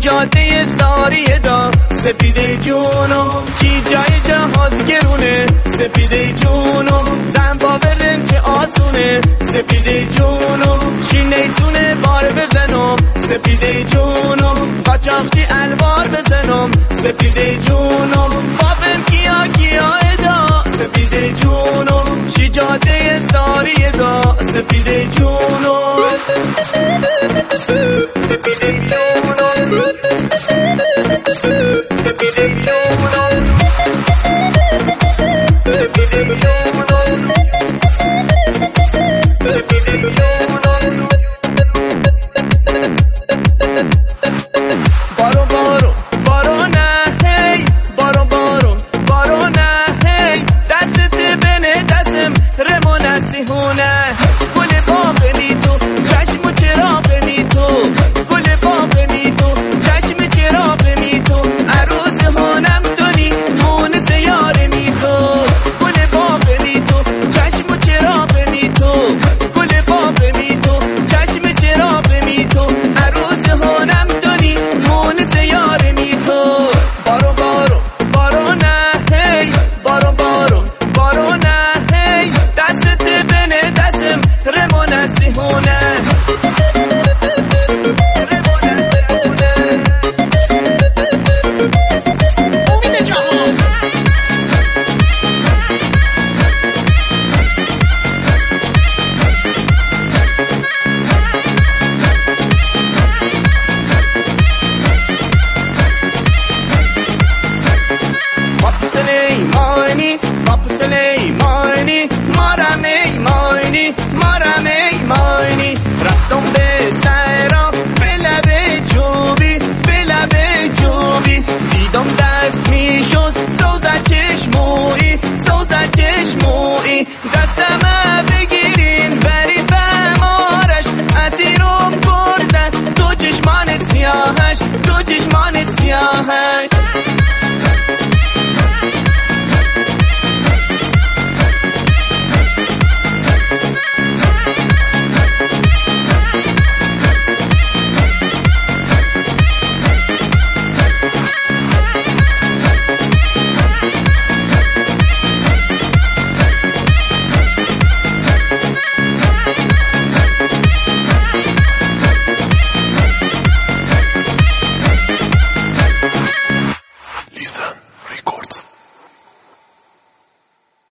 جاده ساریه دا سپیده جونو کی جای جهاز گرونه سپیده جونو زن با برنج آسونه سپیده جونو شینیتونه بار بزنم سپیده جونو قاچاقچی الوار بزنم سپیده جونو بابم کیا کیا ادا سپیده جونو شی جاده ساریه دا سپیده جونو سپیده